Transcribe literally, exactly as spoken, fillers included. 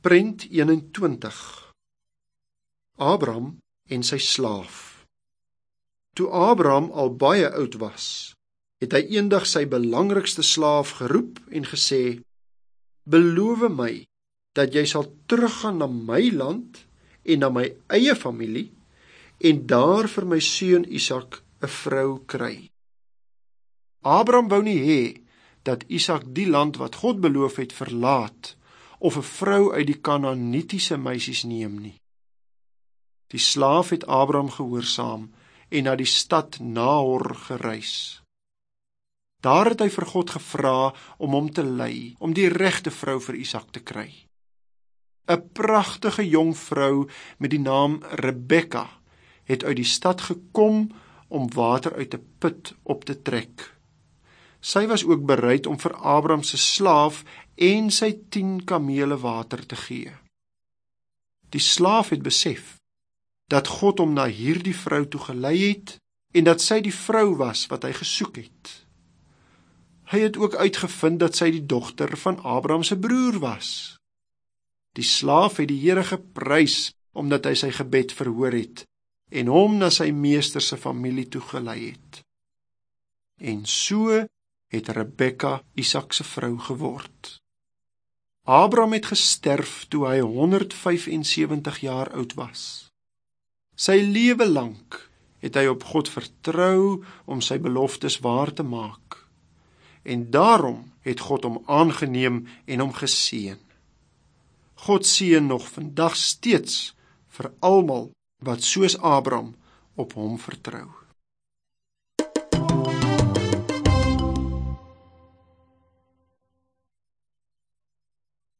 Prent eenentwintig. Abraham en sy slaaf. Toe Abraham al baie oud was, het hy eendag sy belangrikste slaaf geroep en gesê: "Beloof my dat jy sal teruggaan na my land en na my eie familie en daar vir my seun Isak 'n vrou kry." Abraham wou nie hê dat Isak die land wat God beloof het verlaat of 'n vrou uit die Kanaanitiese meisies neem nie. Die slaaf het Abraham gehoorsaam en na die stad Nahor gereis. Daar het hy vir God gevra om hom te lei, om die regte vrou vir Isak te kry. 'n Pragtige jong vrou met die naam Rebekka het uit die stad gekom om water uit 'n put op te trek. Sy was ook bereid om vir Abraham se slaaf en sy tien kamele water te gee. Die slaaf het besef dat God hom na hierdie vrou toe gelei het en dat sy die vrou was wat hy gesoek het. Hy het ook uitgevind dat sy die dogter van Abraham se broer was. Die slaaf het die Here geprys omdat hy sy gebed verhoor het en hom na sy meester se familie toe gelei het. En so het Rebekka Isak se vrou geword. Abraham het gesterf toe hy honderdvyfensewentig jaar oud was. Sy lewe lank het hy op God vertrou om sy beloftes waar te maak. En daarom het God hom aangeneem en hom geseën. God seën nog vandag steeds vir almal wat soos Abraham op hom vertrou.